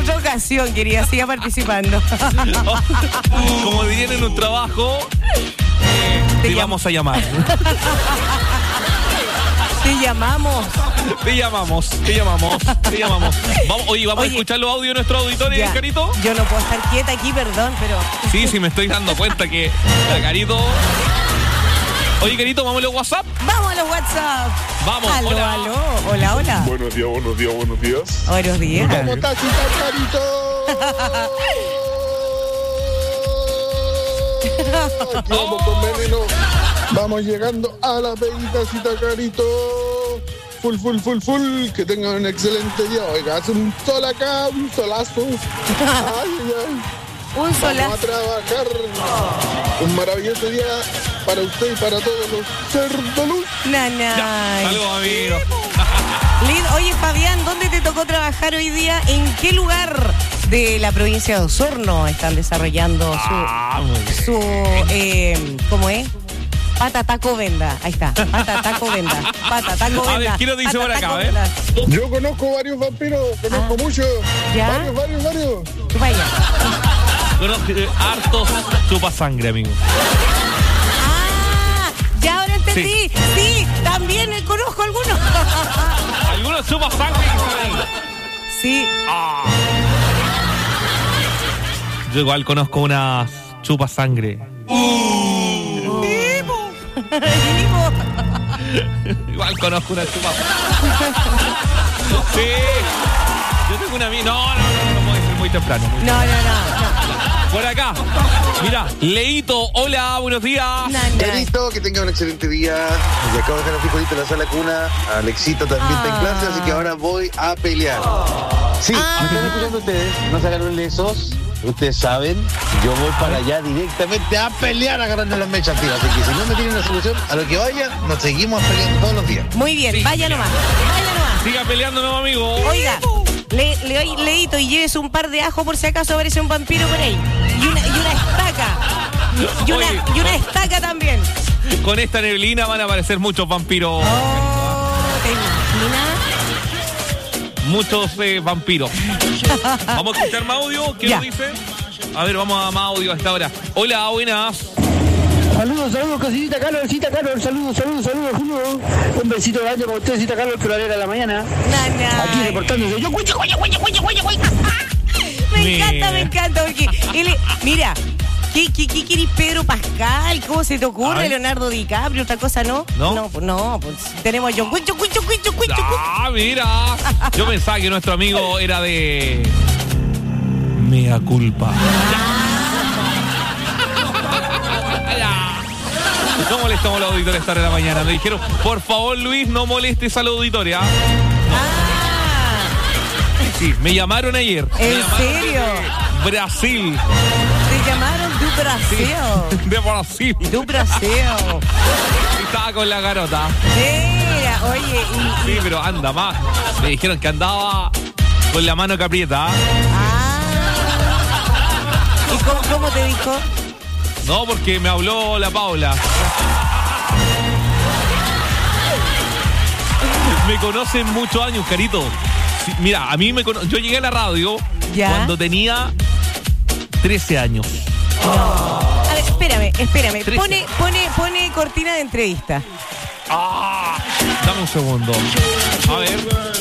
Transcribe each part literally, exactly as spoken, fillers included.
otra ocasión, quería, siga participando. Como dirían en un trabajo, eh, te, te vamos a llamar. Te llamamos. Te llamamos, te llamamos, te llamamos. Vamos, oye, vamos oye, a escuchar los audios de nuestros auditores, ya. Carito. Yo no puedo estar quieta aquí, perdón, pero... Sí, sí, me estoy dando cuenta que la Carito... Oye, Carito, vamos a los WhatsApp. Vamos a los WhatsApp. Vamos, aló, hola. Aló, hola, hola. Buenos días, buenos días, buenos días. Buenos días. ¿Cómo estás, chica, Carito? Aquí vamos con veneno. Vamos llegando a la peguita, cita, Carito. Full, full, full, full. Que tengan un excelente día. Oiga, hace un sol acá, un solazo. Ay, ay, ay. Un solazo. Vamos a trabajar. Un maravilloso día para usted y para todos los cerdolus. Nana. Saludos, amigos. Oye, Fabián, ¿dónde te tocó trabajar hoy día? ¿En qué lugar de la provincia de Osorno están desarrollando su, ah, su eh, ¿cómo es? Pata taco venda. Ahí está. Pata taco venda. Pata taco venda. A ver, ¿quién lo dice por acá? ¿Eh? Yo conozco varios vampiros, conozco ah, muchos. ¿Ya? Varios, varios, varios. Vaya. Conozco eh, hartos chupa sangre, amigo. Ah, ya ahora entendí. Sí, sí también conozco algunos. Algunos chupa sangre. Sí. Ah. Yo igual conozco unas chupa sangre. Uh. Igual conozco una chupa sangre. Sí. Yo tengo una amiga. No, no, no, no puedo decir muy temprano. Muy no, temprano. no, no, no. Por acá. Mira, Leito, hola, buenos días. Carito, que tenga un excelente día. Y acabo de dejar a frijolito en la sala cuna. Alexito también ah. está en clase, así que ahora voy a pelear. Sí, ah. me están escuchando ustedes. No se agarren lesos. Ustedes saben, yo voy para allá directamente a pelear agarrando las mechas, tío. Así que si no me tienen la solución, a lo que vaya, nos seguimos peleando todos los días. Muy bien, sí, vaya nomás, vaya nomás. Siga peleando, no, amigo. Oiga, le, le doy leíto y lleves un par de ajos por si acaso aparece un vampiro por ahí. Y una, y una estaca. Y una, Oye, y una estaca también. Con esta neblina van a aparecer muchos vampiros. Oh, ¿te imaginas? Muchos eh, vampiros. Vamos a escuchar más audio. ¿Qué nos dice? A ver, vamos a más audio a esta hora. Hola, buenas. Saludos, saludos, cosita Carlos, cita Carlos, saludos, saludos, saludos, saludos. Un besito grande para usted, cita Carlos, pero a la mañana. Nana. Aquí reportándose. Yo, cuya, cuya, cuya, cuya, cuya, cuya. Me encanta, me encanta, porque él, mira, ¿qué, qué, qué querés, Pedro Pascal? ¿Cómo se te ocurre, Leonardo DiCaprio? ¿Otra cosa no? No, no, pues, no, pues tenemos a John Cucho, Cucho, Cucho, Cucho. Ah, mira. Yo pensaba que nuestro amigo era de Mea Culpa. No molestamos a los auditores esta hora de la mañana. Me dijeron, por favor, Luis, no molestes a la auditoria. No. Ah. Sí, me llamaron ayer. ¿En llamaron serio? De Brasil. Te llamaron de Brasil. Sí, de Brasil. De Brasil. Estaba con la garota. Mira, oye. Y, sí, pero anda más. Me dijeron que andaba con la mano que aprieta. Ah. ¿Y cómo, cómo te dijo? No, porque me habló la Paula. Me conocen muchos años, Carito. Sí, mira, a mí me cono- yo llegué a la radio ¿Ya? cuando tenía trece años. No. A ver, espérame, espérame. Pone, pone, pone cortina de entrevista. Ah, dame un segundo. A ver.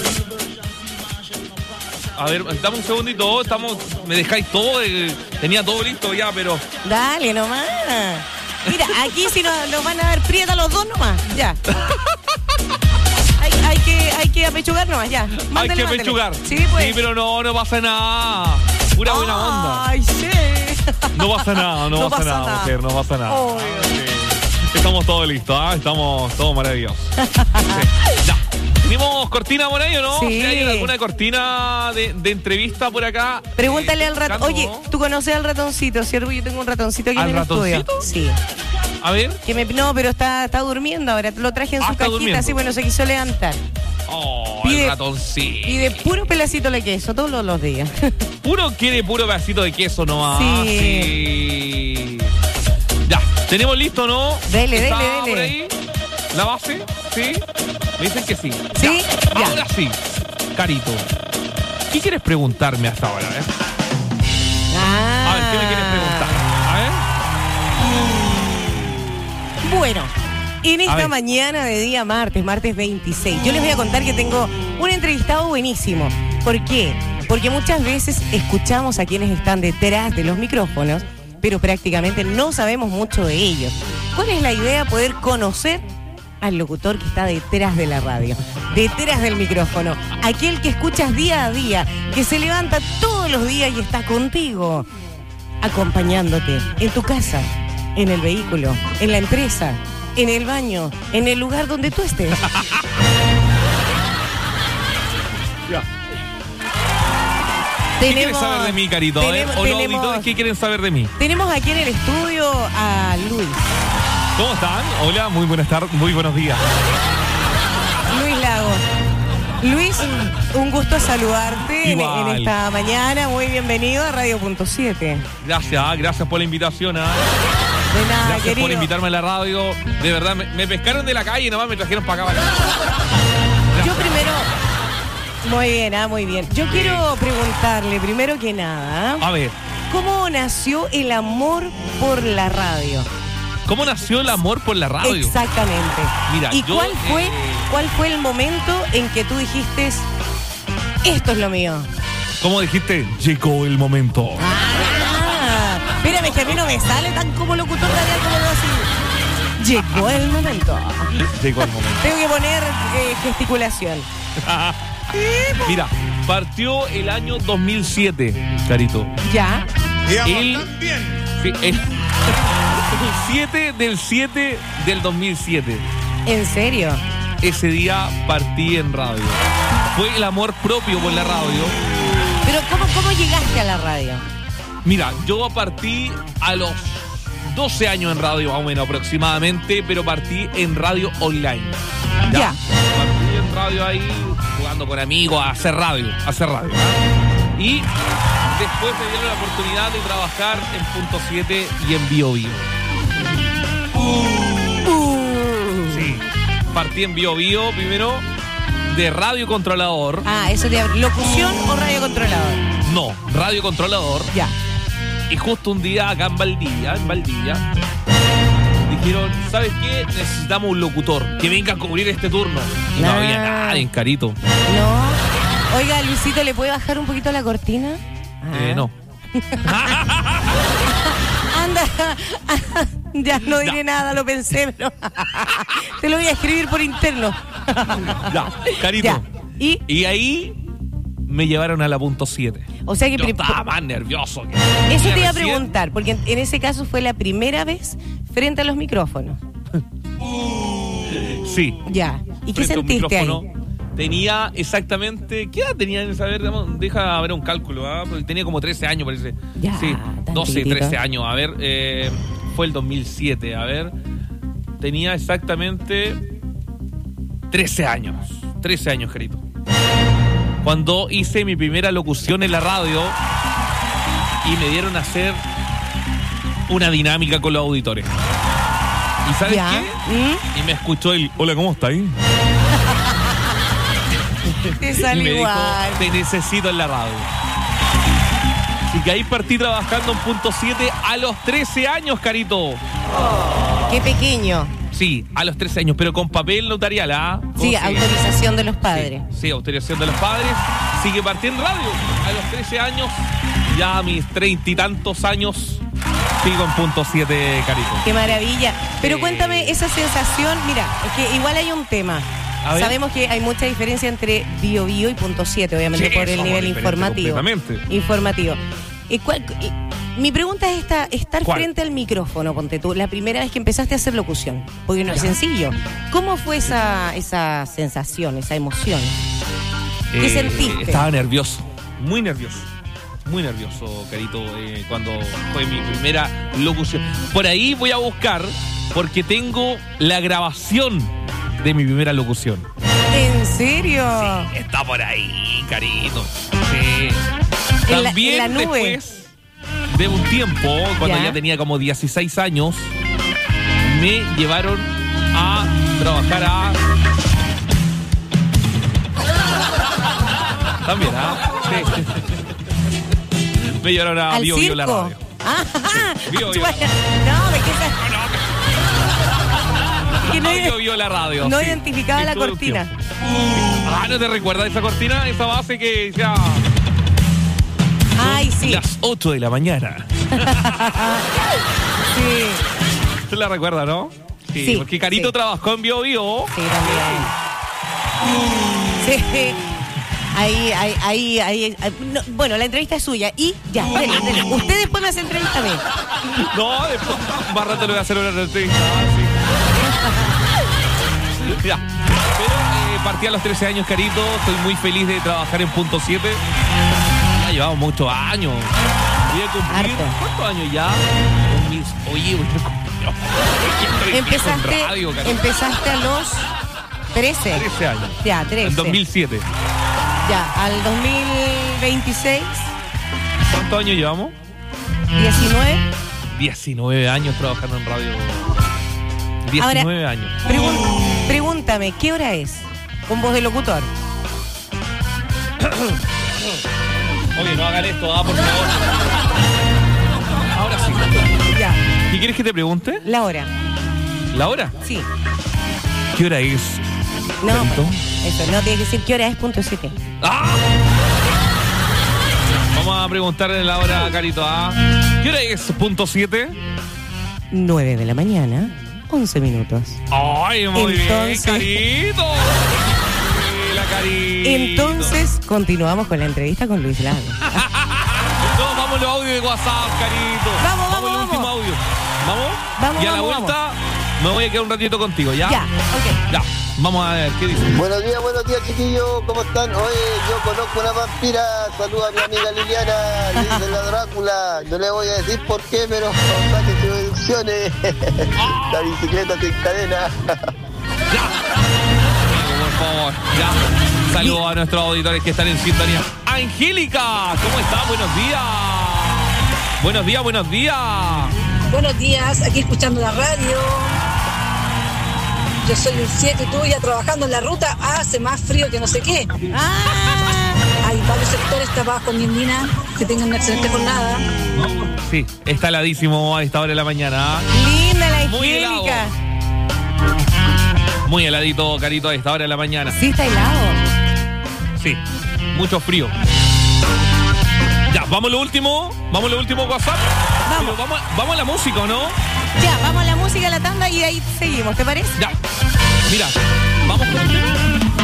A ver, dame un segundito. Estamos, me dejáis todo. Eh, tenía todo listo ya, pero. Dale nomás. Mira, aquí si nos, nos van a dar prieta los dos nomás. Ya. Hay, hay, que, hay que apechugar nomás, ya. Mándale, hay que mándale. apechugar. Sí, pues. Sí, pero no, no pasa nada. Pura buena onda. Ay, sí. No pasa nada, no, no pasa, pasa nada, nada, mujer, no pasa nada. Oh, sí. Estamos todos listos, ¿eh? Estamos todos maravillosos. Sí. Ya. ¿Tenemos cortina por ahí o no? Sí. ¿Hay alguna cortina de, de entrevista por acá? Pregúntale eh, al ratón. Oye, ¿tú conoces al ratoncito, cierto? Yo tengo un ratoncito aquí en el ratoncito? estudio. Sí. A ver. Que me, no, pero está, está durmiendo ahora. Lo traje en ah, su cajita, así bueno, se quiso levantar. Oh, pide, el ratoncito. Y de puro pedacito de queso todos los, los días. Puro quiere puro pedacito de queso nomás. Sí. sí. Ya, ¿tenemos listo, no? Dele, dele, dele. ¿Por ahí? ¿La base? ¿Sí? Me dicen que sí. ¿Sí? Ya. Ya. Ahora sí. Carito. ¿Qué quieres preguntarme hasta ahora? Eh? Ah. A ver, ¿qué me quieres preguntar? A ver. Bueno, en A esta ver. mañana de día martes, martes veintiséis, yo les voy a contar que tengo un entrevistado buenísimo. ¿Por qué? Porque muchas veces escuchamos a quienes están detrás de los micrófonos, pero prácticamente no sabemos mucho de ellos. ¿Cuál es la idea? Poder conocer al locutor que está detrás de la radio, detrás del micrófono, aquel que escuchas día a día, que se levanta todos los días y está contigo, acompañándote en tu casa, en el vehículo, en la empresa, en el baño, en el lugar donde tú estés. Ya. ¿Qué quieres saber de mí, Carito? A ver, tenemos- ¿o los tenemos- auditores qué quieren saber de mí? Tenemos aquí en el estudio a Luis. ¿Cómo están? Hola, muy buenas tardes, muy buenos días. Luis Lago. Luis, un gusto saludarte en, Igual. en esta mañana. Muy bienvenido a Radio Punto siete. Gracias, ah, gracias por la invitación. Ah. De nada, Gracias querido. por invitarme a la radio. De verdad, me, me pescaron de la calle y nomás me trajeron para acá. Yo primero... Muy bien, ah, muy bien. Yo quiero preguntarle, primero que nada, A ver, ¿cómo nació el amor por la radio? ¿cómo nació el amor por la radio? Exactamente. Mira, ¿Y yo, cuál fue, eh, cuál fue el momento en que tú dijiste, esto es lo mío? ¿Cómo dijiste? Llegó el momento. Ah, espérame, que a mí no me sale tan como locutor radial como lo así. Llegó el momento. Llegó el momento. Tengo que poner eh, gesticulación. Mira, partió el año dos mil siete, Carito. Ya. El, sí, el, el siete del siete del dos mil siete. ¿En serio? Ese día partí en radio. Fue el amor propio por la radio. Pero ¿cómo, cómo llegaste a la radio? Mira, yo partí a los doce años en radio, más o menos aproximadamente, pero partí en radio online. Ya. Partí en radio ahí, jugando con amigos, a hacer radio, a hacer radio. ¿Ah? Y después me dieron la oportunidad de trabajar en Punto siete y en Bio Bio. Sí, partí en Bio Bio primero de radio controlador. Ah, eso te abre. ¿Locución o radio controlador? No, radio controlador. Ya. Y justo un día acá en Valdivia, en Valdivia, dijeron, ¿sabes qué? Necesitamos un locutor que venga a cubrir este turno. Y no Ah. había nadie, Carito. No. Oiga, Luisito, ¿le puede bajar un poquito la cortina? Eh, Ah. no. Anda. Ya no diré No. nada, lo pensé, pero te lo voy a escribir por interno. Ya, Carito. Ya. ¿Y? Y ahí me llevaron a la Punto siete. O sea que Yo pri- estaba más nervioso. que- Eso que te iba a recién- preguntar, porque en, en ese caso fue la primera vez frente a los micrófonos. Sí. Ya. ¿Y qué Frente a un sentiste ahí? micrófono. Tenía exactamente... ¿Qué edad tenía en esa? A ver, deja ver un cálculo. ¿Ah? Porque tenía como trece años, parece. Ya, Sí, tan doce, chiquitito. trece años. A ver, eh, fue el dos mil siete. A ver, tenía exactamente trece años. trece años, Gerito. Cuando hice mi primera locución en la radio y me dieron a hacer una dinámica con los auditores. ¿Y sabes Ya. qué? ¿Mm? Y me escuchó el, hola, ¿cómo está ahí? Te Y sale me dijo, igual. te necesito en la radio. Así que ahí partí trabajando en Punto siete a los trece años, Carito. Qué pequeño. Sí, a los trece años, pero con papel notarial, ¿ah? Sí, ¿Cómo se- autorización de los padres. Sí, sí, autorización de los padres. Sí que partí en radio a los trece años. Ya a mis treinta y tantos años sigo en Punto siete, Carito. Qué maravilla. Pero Sí. cuéntame esa sensación. Mira, es que igual hay un tema. A ver. Sabemos que hay mucha diferencia entre Bio Bio y Punto siete, obviamente, Sí, por el somos nivel diferentes informativo. completamente. Informativo. ¿Y cuál- y- mi pregunta es esta, estar ¿Cuál? frente al micrófono, ponte tú, la primera vez que empezaste a hacer locución, porque no es sencillo. ¿Cómo fue esa, esa sensación, esa emoción? ¿Qué sentiste? Estaba nervioso, muy nervioso. Muy nervioso, Carito, eh, cuando fue mi primera locución. Por ahí voy a buscar, porque tengo la grabación de mi primera locución. ¿En serio? Está por ahí, Carito. Sí. En la- También en la nube. después de un tiempo, cuando Ya. ya tenía como dieciséis años, me llevaron a trabajar a... También, ¿ah? Me llevaron a ¿Al Bio Bio la circo? radio. Ah, Bio, Bio. no, de que esa... que no, Ah, Bio Bio la radio. no sí. identificaba la Estuve un cortina. tiempo. Ah, ¿no te recuerdas esa cortina? Esa base que decía... Ay, sí. Las ocho de la mañana. Sí, ¿Usted la recuerda, no? Sí, Porque Carito sí. trabajó en Bio Bio. sí, también. Sí. Ahí, ahí, ahí, ahí. ahí- no, bueno, la entrevista es suya. Y ya, dele, dele. Usted después me hace entrevista a mí. No, después, más rato le voy a hacer una entrevista. Ah, sí. Ya. Pero eh, partí a los trece años, Carito. Estoy muy feliz de trabajar en Punto siete. Ya llevamos muchos años. Voy a cumplir... Harto. ¿Cuántos años ya? Dos mil- Oye, voy a cumplir... Estoy Empezaste, en radio, Carito. empezaste a los trece. trece años. Ya, trece. En dos mil siete. Ya, al dos mil veintiséis, ¿Cuántos años llevamos? diecinueve. diecinueve años trabajando en radio. diecinueve Ahora, años. Pregun- pregúntame, ¿qué hora es? Con voz de locutor. Oye, no hagan esto, ah, por favor. Ahora sí. Ya, ¿Qué quieres que te pregunte? la hora. ¿La hora? Sí. ¿Qué hora es? No, Carito. eso, no tienes que decir qué hora es punto siete. ¡Ah! Vamos a preguntarle la hora a Carito. ¿Ah? ¿Qué hora es punto siete? nueve de la mañana, once minutos. ¡Ay, muy Entonces- bien, Carito! La Carito. Entonces, continuamos con la entrevista con Luis Lago. No, vamos los audios de WhatsApp, Carito. Vamos, vamos, el vamos. último audio. ¿Vamos? Vamos, Y a la vamos, vuelta me voy a quedar un ratito contigo, ¿ya? Ya, ok. Ya. Vamos a ver, ¿qué dice? Buenos días, buenos días, chiquillos. ¿Cómo están? Oye, yo conozco una vampira. Saluda a mi amiga Liliana, le dicen la Drácula. No le voy a decir por qué, pero saque sus deducciones. La bicicleta sin cadena. Ya. Por favor, ya. Saludos a nuestros auditores que están en sintonía. Angélica, ¿cómo estás? Buenos días. Buenos días, buenos días. Buenos días, aquí escuchando la radio. Yo soy un siete tuya trabajando en la ruta. Hace más frío que no sé qué. Ah, Hay varios sectores tapados con niendina. Que tengan una excelente jornada. Sí, está heladísimo a esta hora de la mañana. linda la Muy helado. Angélica. Muy heladito, Carito, a esta hora de la mañana. Sí, está helado. Sí, mucho frío. Ya, vamos a lo último. Vamos a lo último WhatsApp. Vamos. Pero vamos, vamos a la música, ¿o no? Ya, vamos a la música, a la tanda y de ahí seguimos, ¿te parece? Ya. Mira, vamos con el tema.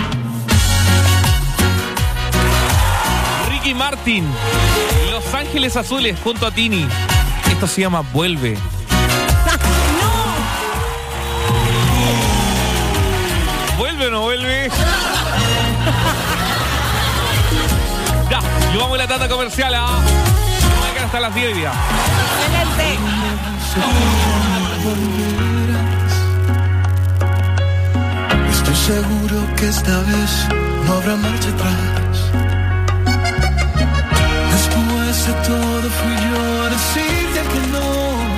Ricky Martin, Los Ángeles Azules junto a Tini. Esto se llama Vuelve. ¿Vuelve o no vuelve? Ya, yo vamos a la tanda comercial, ¿ah? Vamos a quedar hasta las diez días. Excelente. Estoy seguro que esta vez no habrá marcha atrás. Después de todo fui yo a decirte que no.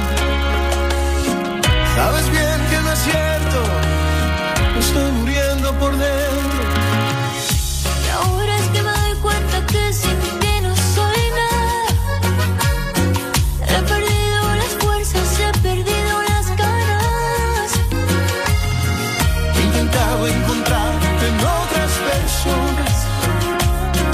Sabes bien que no es cierto, me estoy muriendo por dentro. Y ahora es que me doy cuenta que sin ti no soy nada. He perdido las fuerzas, he perdido las ganas. He intentado encontrarte en otras personas,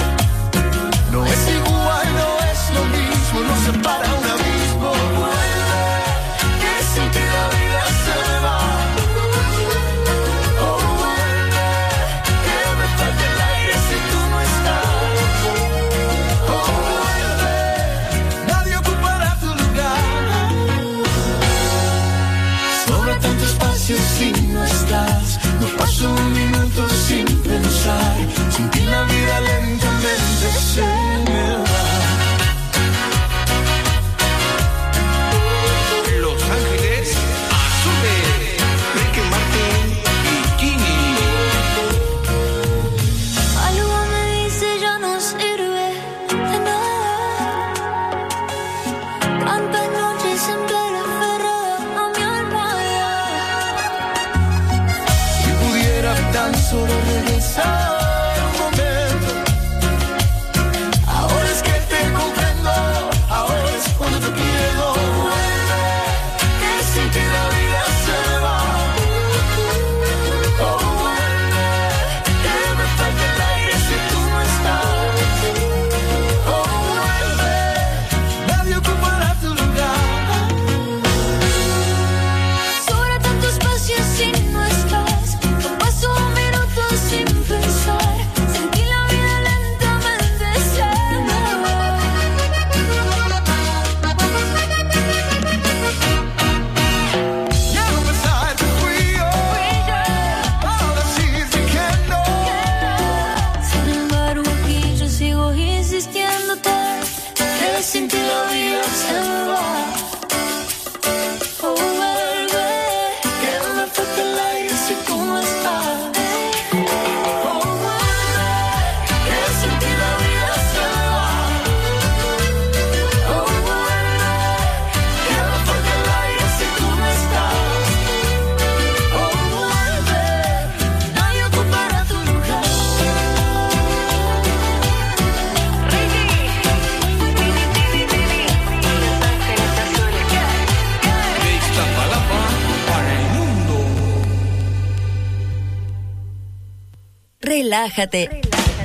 relájate.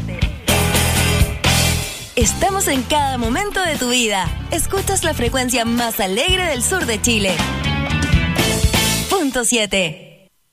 Estamos en cada momento de tu vida. Escuchas la frecuencia más alegre del sur de Chile. Punto siete.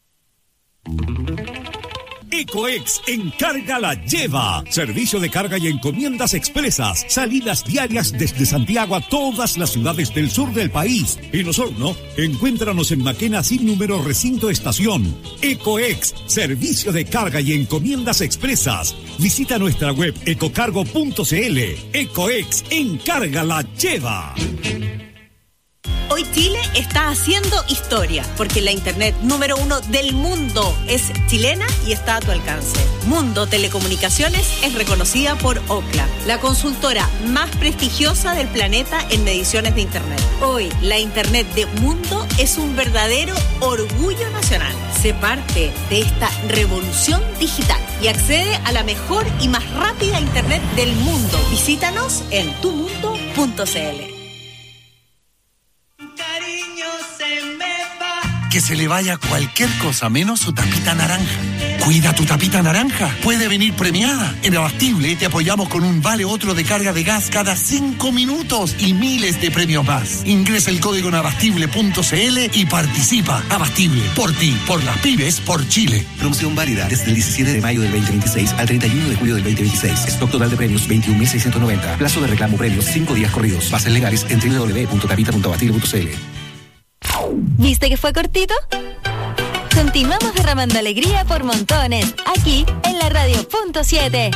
Ecoex Encarga la Lleva. Servicio de carga y encomiendas expresas. Salidas diarias desde Santiago a todas las ciudades del sur del país. En Osorno, encuéntranos en Maquena sin número recinto estación. Ecoex, servicio de carga y encomiendas expresas. Visita nuestra web ecocargo punto cl. Ecoex Encarga la Lleva. Hoy Chile está haciendo historia, porque la internet número uno del mundo es chilena y está a tu alcance. Mundo Telecomunicaciones es reconocida por Ookla, la consultora más prestigiosa del planeta en mediciones de internet. Hoy, la internet de Mundo es un verdadero orgullo nacional. Sé parte de esta revolución digital y accede a la mejor y más rápida internet del mundo. Visítanos en tu mundo punto cl. Que se le vaya cualquier cosa menos su tapita naranja. Cuida tu tapita naranja. Puede venir premiada. En Abastible te apoyamos con un vale otro de carga de gas cada cinco minutos y miles de premios más. Ingresa el código en abastible punto cl y participa. Abastible, por ti, por las pymes, por Chile. Promoción válida desde el diecisiete de mayo del veinte veintiséis al treinta y uno de julio del veinte veintiséis. Stock total de premios veintiún mil seiscientos noventa. Plazo de reclamo premios cinco días corridos. Bases legales en doble u doble u doble u punto tapita punto abastible punto cl. ¿Viste que fue cortito? Continuamos derramando alegría por montones, aquí en la radio punto siete.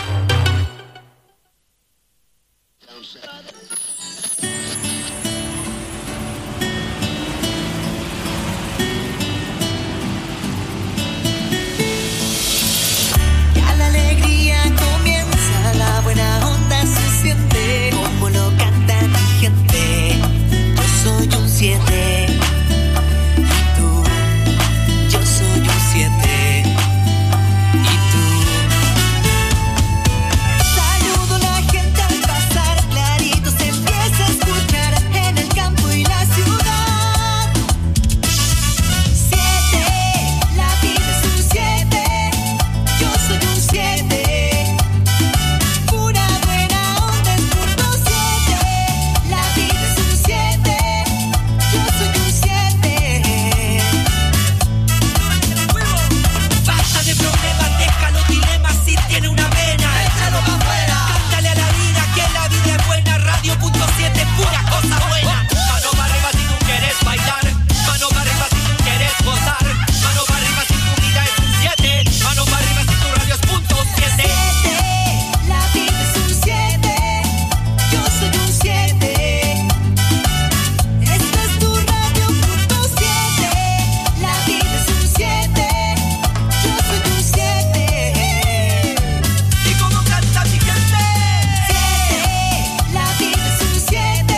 Ya la alegría comienza, la buena onda se siente, como lo canta mi gente. Yo soy un siete. Siete, la vida es un siete.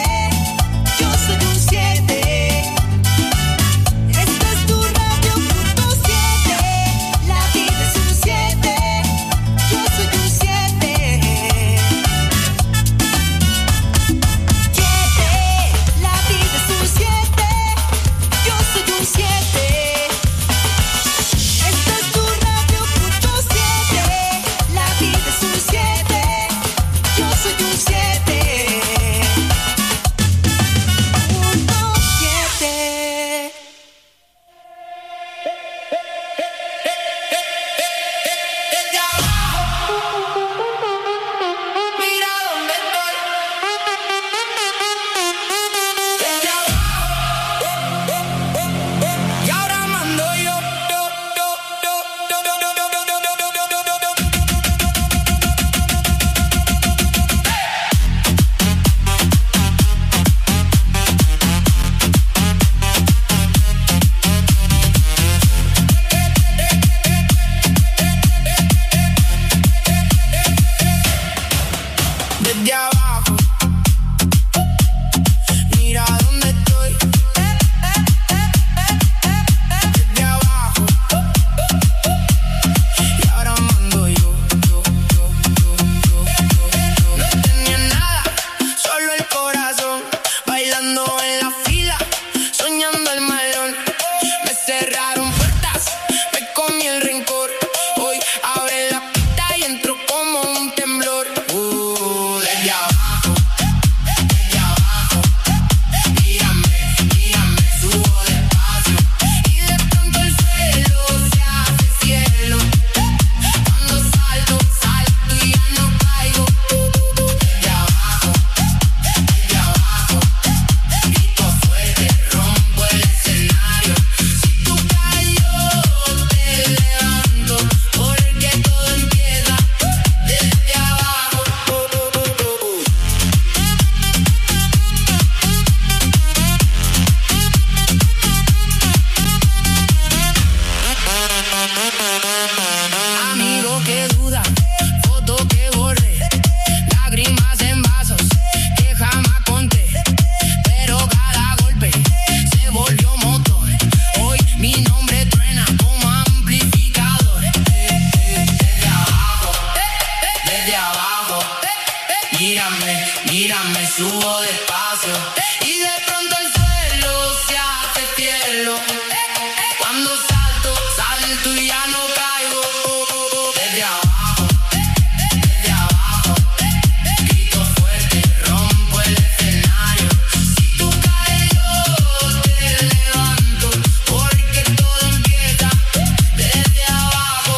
subo despacio y de pronto el suelo se hace cielo. Cuando salto, salto y ya no caigo. Desde abajo, desde abajo, grito fuerte, rompo el escenario. Si tú caes yo te levanto, porque todo empieza desde abajo.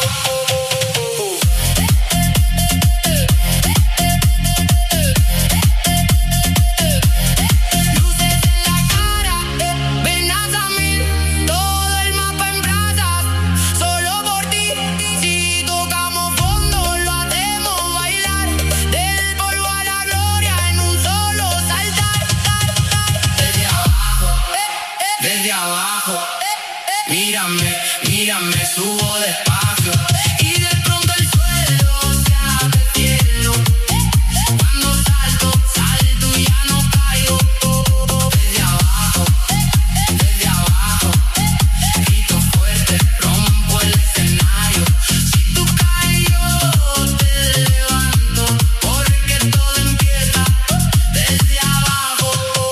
Luces en la cara, venas a mí, todo el mapa en brasas, solo por ti. Si tocamos fondo lo hacemos bailar, del polvo a la gloria en un solo saltar. Desde abajo, desde abajo, mírame, mírame, subo despacio y de pronto el suelo se hace cielo. Cuando salto, salto y ya no caigo. Desde abajo, desde abajo, grito fuerte, rompo el escenario. Si tú caes yo te levanto, porque todo empieza desde abajo.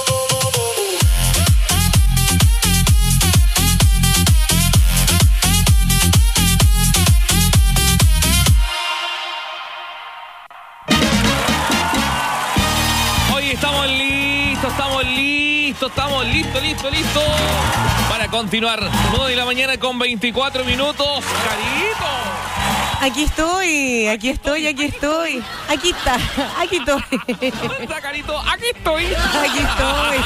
Hoy estamos listos, estamos listos, estamos listos, listos, listos para continuar. nueve de la mañana con veinticuatro minutos. Carito. Aquí estoy, aquí estoy, aquí estoy. Aquí está, aquí estoy. ¿Dónde está, Carito? Aquí estoy. Aquí estoy.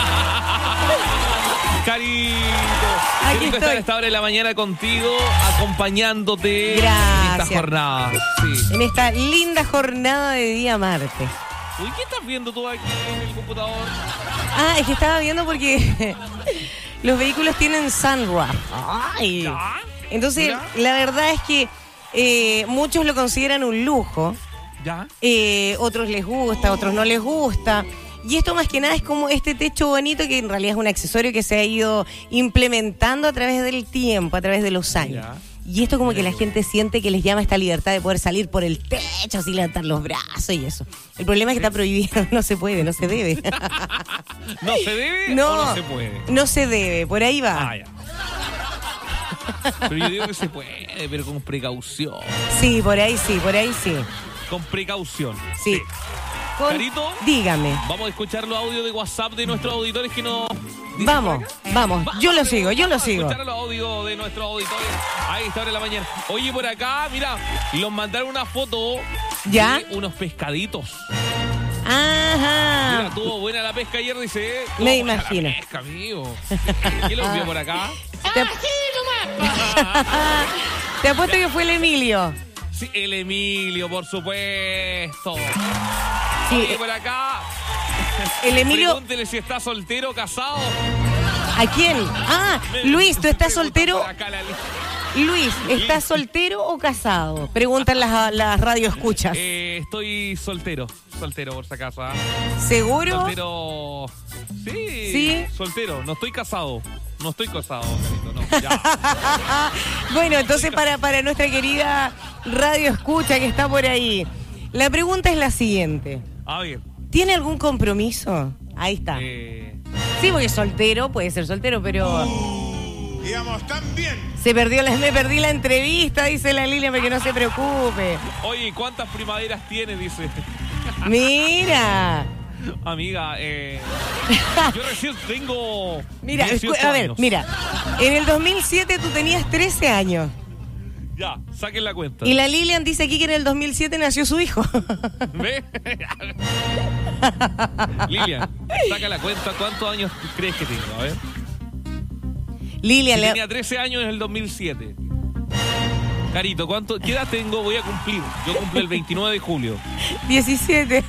Carito. Aquí Qué rico estar estoy. a esta hora de la mañana contigo, acompañándote en Gracias. esta jornada. Sí. En esta linda jornada de día martes. Uy, ¿qué estás viendo tú aquí en el computador? Ah, es que estaba viendo porque los vehículos tienen sunroof. Ay. Entonces, Mira. la verdad es que eh, muchos lo consideran un lujo. ¿Ya? Eh, otros les gusta, otros no les gusta. Y esto más que nada es como este techo bonito que en realidad es un accesorio que se ha ido implementando a través del tiempo, a través de los años. Ya. Y esto como que la gente siente que les llama esta libertad de poder salir por el techo, así levantar los brazos y eso. El problema es que está prohibido, no se puede, no se debe. ¿No se debe No, o no se puede? no se debe, por ahí va. Ah, ya. Pero yo digo que se puede, pero con precaución. Sí, por ahí sí, por ahí sí. Con precaución. Sí. Con- Carito, Dígame. vamos a escuchar los audios de WhatsApp de nuestros auditores que nos... dicen Vamos, por acá. vamos. Yo lo sigo, yo lo Vamos a sigo. escuchar los audios de nuestros auditores a esta hora de la mañana. Oye, por acá, mira, los mandaron una foto ¿Ya? de unos pescaditos. Ajá. Mira, tuvo buena la pesca ayer, dice. Tuvo Me buena imagino. La pesca, amigo. ¿Quién lo envió por acá? Te, Te apuesto que fue el Emilio. Sí, el Emilio, por supuesto. Sí, Oye, por acá. el Emilio. Pregúntele si está soltero o casado. ¿A quién? Ah, Luis, ¿tú estás soltero? Por acá la lista. Luis, ¿estás soltero o casado? Preguntan las, las radioescuchas. Eh, estoy soltero, soltero por si acaso. ¿ah? ¿Seguro? Soltero. Sí, ¿Sí? soltero, no estoy casado. No estoy casado, Carito, no. Ya. Bueno, entonces para, para nuestra querida radioescucha que está por ahí, la pregunta es la siguiente. A ver. ¿Tiene algún compromiso? Ahí está. Eh, Sí, porque soltero, puede ser soltero, pero... Digamos, también. Se perdió la, me perdí la entrevista, dice la Lilia, pero que no se preocupe. oye, ¿cuántas primaveras tiene? Dice. Mira. Amiga, eh, yo recién tengo. Mira, dieciocho escu- a ver, años. mira. En el dos mil siete tú tenías trece años. Ya, saquen la cuenta. Y la Lilian dice aquí que en el dos mil siete nació su hijo. ¿Ve? Lilian, saca la cuenta. ¿Cuántos años crees que tengo? A ver. Lilian, Si le- tenía trece años en el dos mil siete. Carito, ¿cuánto, ¿qué edad tengo? Voy a cumplir. Yo cumplo el veintinueve de julio. diecisiete.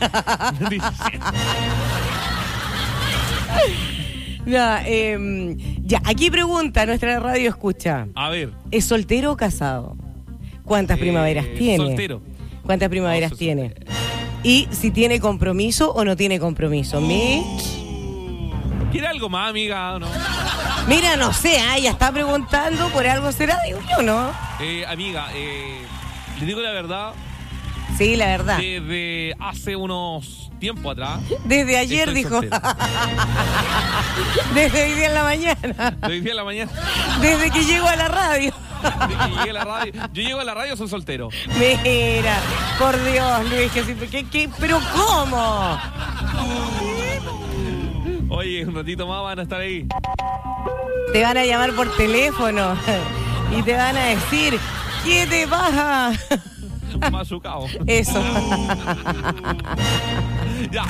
No, eh, ya, aquí pregunta nuestra radio escucha. A ver. ¿Es soltero o casado? ¿Cuántas Eh, primaveras tiene? soltero. ¿Cuántas primaveras No, tiene? Y si tiene compromiso o no tiene compromiso. Mitch. ¿Quiere algo más, amiga? ¿No? Mira, no sé, ah, ella está preguntando, por algo será, digo yo, ¿no? Eh, amiga, eh, le digo la verdad. Sí, la verdad. Desde hace unos tiempo atrás. Desde ayer, estoy dijo. soltero. Desde hoy día en la mañana. De hoy día en la mañana. Desde que llego a la radio. Desde que llegué a la radio. Yo llego a la radio, soy soltero. Mira, por Dios, Luis, que, que, que, pero ¿cómo? Oye, un ratito más van a estar ahí. Te van a llamar por teléfono y te van a decir, ¿qué te pasa? Machucado. Eso. Ya.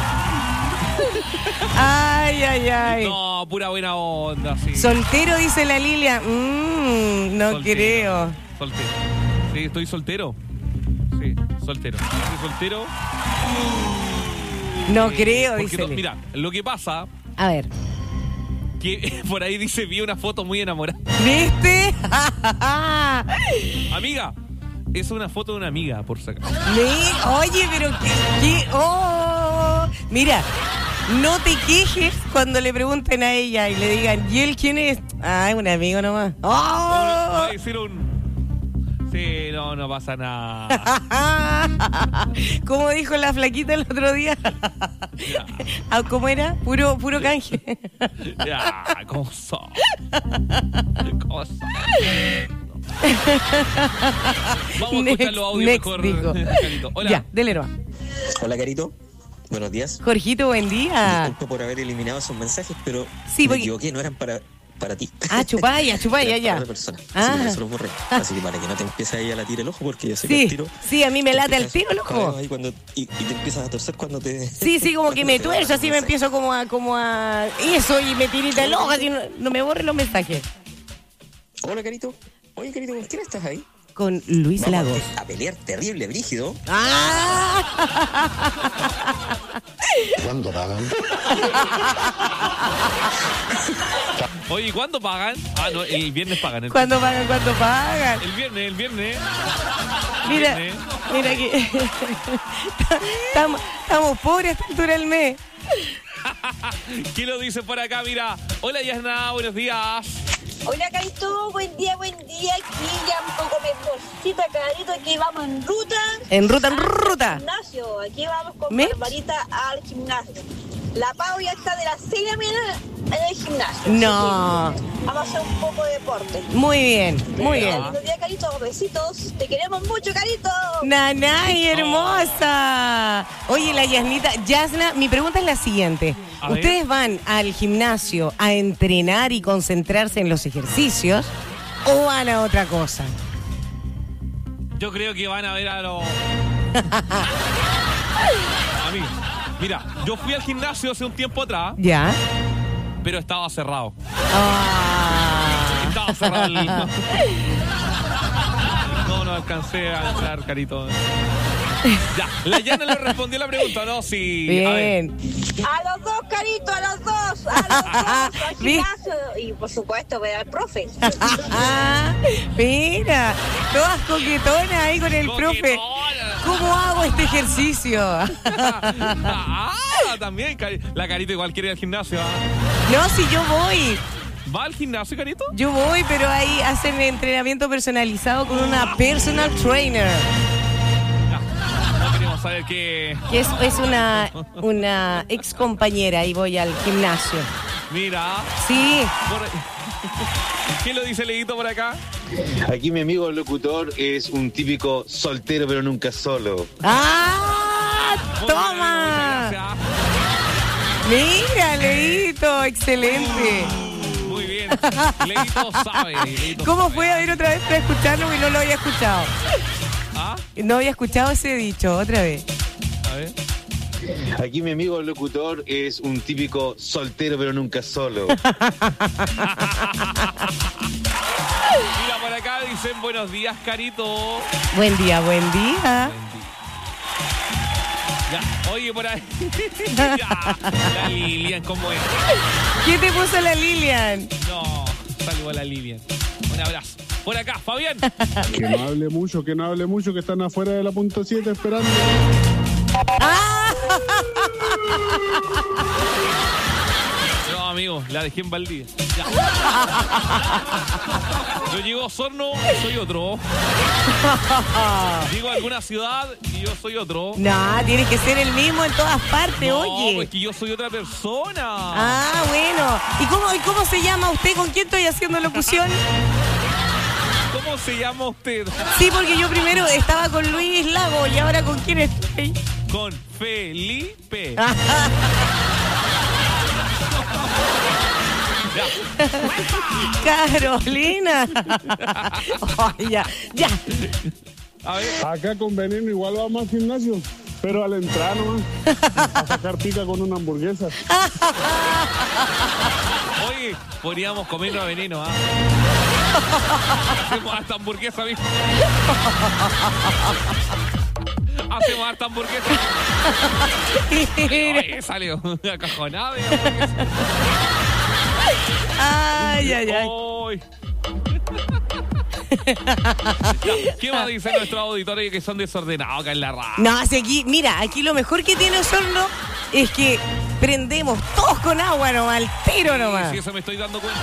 Ay, ay, ay. No, pura buena onda, sí. Soltero, dice la Lilia. Mm, no Soltero, creo. Soltero. Sí, estoy soltero. Sí, soltero. Estoy soltero. No Eh, creo, porque dice no- Lilia. Mira, lo que pasa, A ver. que por ahí dice, vi una foto muy enamorada. ¿Viste? Amiga, es una foto de una amiga, por si acaso. Mi- Oye, pero qué, qué- oh. Mira, no te quejes cuando le pregunten a ella y le digan, ¿y él quién es? Ah, es un amigo nomás. No, no, ¡Oh! va a decir un... Sí, no, no pasa nada. Como dijo la flaquita el otro día. Ah, ¿cómo era? Puro, puro canje. Ya, ¿cómo son? ¿Cómo son? Vamos a escuchar los audios Next, mejor, dijo. Carito. Hola. Ya, dele nomás. Hola, Carito. Buenos días. Jorgito, buen día. Disculpa por haber eliminado esos mensajes, pero Sí, me porque- equivoqué, no eran para, para ti. Ah, chupaya, chupaya, Eran ya. para otra persona. Así Ah. que por eso los borré. Así que para que no te empiece ahí a latir el ojo, porque yo sé que Sí, el tiro... sí, a mí me te late el empiezas tiro el ojo. cabello ahí cuando- y, y te empiezas a torcer cuando te... Sí, sí, como que me cuando te tuerzo, borran así los me mensajes. empiezo como a, como a eso y me tirita el ojo, así no, no me borre los mensajes. Hola, Carito. Oye, Carito, ¿con quién estás ahí? Con Luis Vamos Lagos. a pelear terrible, brígido. ¡Ah! ¿Cuándo pagan? Oye, ¿cuándo pagan? Ah, no, el viernes pagan. entonces. ¿Cuándo pagan? ¿Cuándo pagan? El viernes, el viernes. Mira, Viernes. mira que estamos, estamos pobres a esta altura del mes. ¿Quién lo dice por acá? Mira. Hola, Yasna, buenos días. Hola, Carito, buen día, buen día. Aquí ya un poco mejorcita, Carito. Aquí vamos en ruta. En ruta, en ruta. Al gimnasio. Aquí vamos con ¿Me? Barbarita al gimnasio. La Pau ya está de las seis de la mañana en el gimnasio. No. Así que vamos a hacer un poco de deporte. Muy bien, muy bien. Buenos días, Carito. Besitos. Te queremos mucho, Carito. Nanay, hermosa. Oye, la Yasnita, Yasna, mi pregunta es la siguiente. A ver. ¿Ustedes van al gimnasio a entrenar y concentrarse en los ejercicios o van a otra cosa? Yo creo que van a ver a los... Amigo, mira, yo fui al gimnasio hace un tiempo atrás, ¿Ya? pero estaba cerrado. Ah. Estaba cerrado el... No, no alcancé a entrar, Carito. Ya, la Yana le respondió la pregunta, ¿no? Sí. A ver. Bien. A los dos, Carito, a los dos. A los dos. Al gimnasio. Y por supuesto, ver al profe. Mira, todas coquetonas ahí con el profe. ¿Cómo hago este ejercicio? Ah, también, Cari- la Carito igual quiere ir al gimnasio. ¿ah? No, si yo voy. ¿Va al gimnasio, Carito? Yo voy, pero ahí hacen entrenamiento personalizado con una personal trainer. No queremos saber qué... Que es, es una, una ex compañera y voy al gimnasio. Mira. Sí. Por- ¿Qué lo dice Leguito por acá? Aquí mi amigo el locutor es un típico soltero pero nunca solo. ¡Ah! ¡Toma! Mira, Leito, excelente. Muy bien. Leguito sabe. Leguito ¿Cómo sabe. fue a ver otra vez para escucharlo y no lo había escuchado? ¿Ah? No había escuchado ese dicho, otra vez. A ver. Aquí mi amigo el locutor es un típico soltero pero nunca solo. Mira, por acá dicen buenos días, Carito. Buen día, buen día. Ya, oye, por ahí. Ya, la Lilian, ¿cómo es? ¿Qué te puso la Lilian? No, saludo a la Lilian. Un abrazo. Por acá, Fabián. Que no hable mucho, que no hable mucho, que están afuera de la punto siete esperando. No, amigo. no, la dejé en Valdivia. Ya. Yo llego a Osorno y soy otro. Llego a alguna ciudad y yo soy otro. No, tiene que ser el mismo en todas partes, No, oye. pues que yo soy otra persona. Ah, bueno. ¿Y cómo, ¿Y cómo se llama usted? ¿Con quién estoy haciendo locución? ¿Cómo se llama usted? Sí, porque yo primero estaba con Luis Lago y ahora ¿con quién estoy? Con Felipe. Carolina. Oh, ya, ya. A ver. Acá con Veneno igual vamos al gimnasio, pero al entrar nomás, a sacar pica con una hamburguesa. Oye, podríamos comernos a Veneno, ¿ah? Hacemos hasta hamburguesa, ¿viste? Hacemos harta hamburguesa. Oye, salió una cajonada de hamburguesa. Ay, ay, ay. Oy. Ya, ¿qué más dicen nuestros auditores que son desordenados acá en la radio? No, si aquí, mira, aquí lo mejor que tiene Osorno es que prendemos todos con agua nomás, al tiro nomás. Sí, eso me estoy dando cuenta.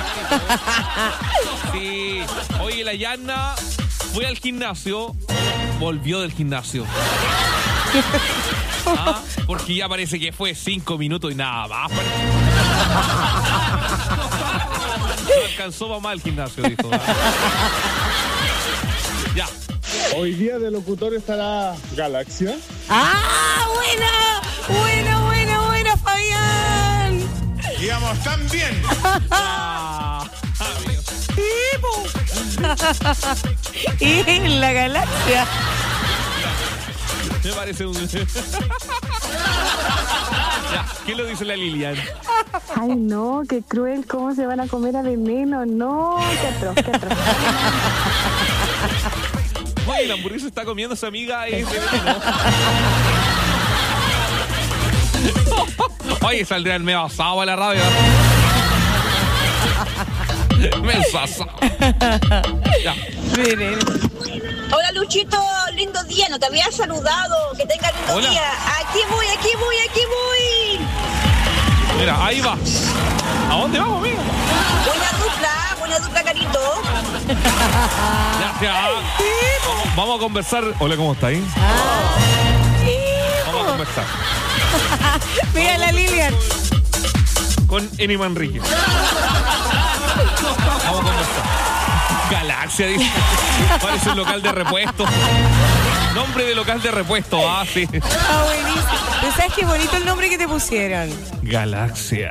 Sí. Oye, la Yanna fue al gimnasio, volvió del gimnasio. ¿Ah? Porque ya parece que fue cinco minutos y nada más. No alcanzó mamá el gimnasio, dijo. Ya. Hoy día de locutor estará Galaxia. ¡Ah, buena! ¡Buena, buena, buena, Fabián! Digamos, tan bien. Ah, y en la galaxia. Me parece un... Ya, ¿qué lo dice la Lilian? Ay, no, qué cruel, ¿cómo se van a comer a Veneno? No, qué atroz, qué atroz. Oye, la hamburguesa está comiendo a su amiga y es de Veneno. Oye, saldrá el medio asado a la radio. Me asado. Ya. Veneno. Hola Luchito, lindo día, no te había saludado, que tenga lindo Hola. día. Aquí voy, aquí voy, aquí voy. Mira, ahí va. ¿A dónde vamos, amigo? Buena dupla, buena dupla, Carito. Ya, ya. Vamos, vamos a conversar. Hola, ¿cómo está ahí? Vamos a conversar. Mira la Lilian. Con Eni Manrique. Vamos a conversar. Galaxia, dice. Parece un local de repuesto. Nombre de local de repuesto, ah, sí. Ah, buenísimo. ¿Pero sabes qué bonito el nombre que te pusieron? Galaxia.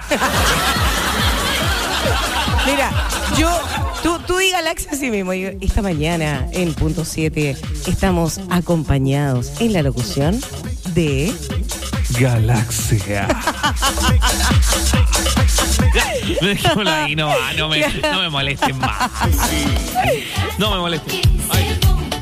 Mira, yo, tú, tú y Galaxia así mismo. Yo, esta mañana en punto siete estamos acompañados en la locución de Galaxia. Dejémoslo ahí, no, no me, no me molesten más. No me molesten. Ay.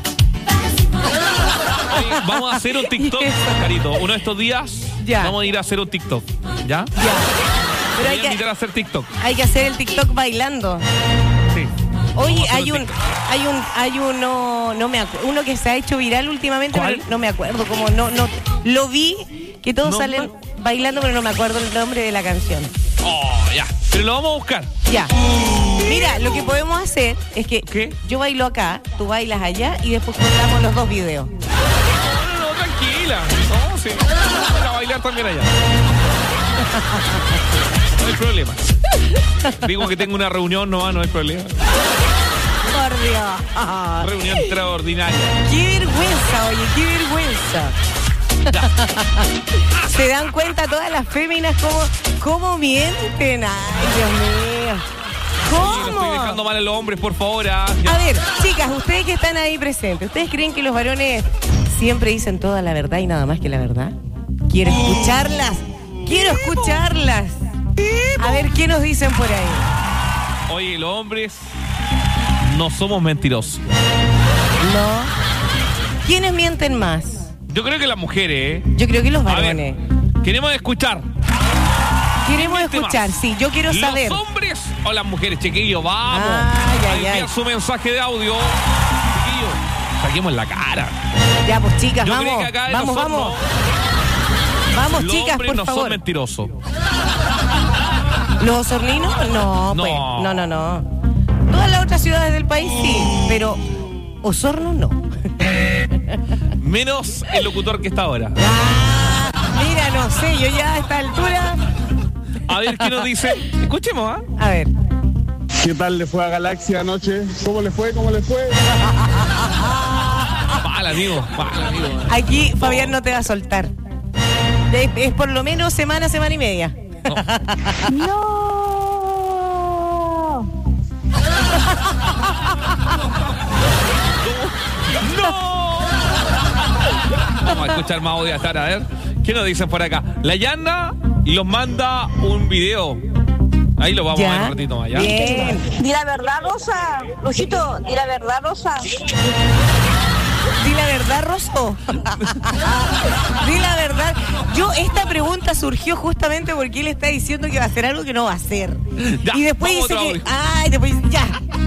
Ay, vamos a hacer un TikTok, Carito. Uno de estos días ya. Vamos a ir a hacer un TikTok. ¿Ya? Ya. Pero Voy hay a que, invitar a hacer TikTok. hay que hacer el TikTok bailando. Sí. Oye, Vamos a hacer hay un, TikTok. hay un, hay uno, no me acuerdo, uno que se ha hecho viral últimamente, ¿Cuál? pero no me acuerdo cómo, no, no, lo vi, que todos No, salen no. bailando, pero no me acuerdo el nombre de la canción. Oh, ya. Pero lo vamos a buscar. Ya. Mira, lo que podemos hacer es que ¿Qué? yo bailo acá, tú bailas allá y después contamos los dos videos. No, no, no, tranquila. No, sí. Vamos a bailar también allá. No hay problema. Digo que tengo una reunión, no, no hay problema. Por Dios. Reunión extraordinaria. Qué vergüenza, oye, qué vergüenza. ¿Se dan cuenta todas las féminas cómo, cómo mienten? Ay, Dios mío. Oye, no estoy ¿Cómo? dejando mal a los hombres, por favor. Ah, ya. A ver, chicas, ustedes que están ahí presentes, ¿ustedes creen que los varones siempre dicen toda la verdad y nada más que la verdad? Quiero escucharlas. Quiero escucharlas. A ver, ¿qué nos dicen por ahí? Oye, los hombres no somos mentirosos. No. ¿Quiénes mienten más? Yo creo que las mujeres, ¿eh? Yo creo que los A ver, varones. queremos escuchar. Queremos ¿Quién miente escuchar, más? sí, yo quiero saber. ¿Los hombres o las mujeres? Chiquillos, vamos. Ay, ay, a enviar ay. su mensaje de audio. Chiquillos, saquemos la cara. Ya, pues chicas, Yo vamos. creo que acá en Vamos, Osorno, vamos. Vamos, los chicas, hombres por no favor. son mentirosos. ¿Los osorninos? No, No. pues. No, no, no. Todas las otras ciudades del país sí, pero Osorno no. Menos el locutor que está ahora. Ah, mira, no sé, yo ya a esta altura. A ver qué nos dice. Escuchemos, ¿ah? A ver. ¿Qué tal le fue a Galaxia anoche? ¿Cómo le fue? ¿Cómo le fue? Mal, amigo. Mal, amigo. Aquí Fabián no te va a soltar. Es, es por lo menos semana, semana y media. ¡No! ¡No! Vamos a escuchar más audio hasta ahora, a ver. ¿Qué nos dicen por acá? La Yana los manda un video. Ahí lo vamos ¿Ya? a ver un ratito más, ¿ya? Bien. Di la verdad, Rosa. Rosito, di la verdad, Rosa. Di la verdad, Rosso. Di la verdad. Yo, esta pregunta surgió justamente porque él está diciendo que va a hacer algo que no va a hacer. Ya, y después vamos dice otro que. audio. Ay, después ya.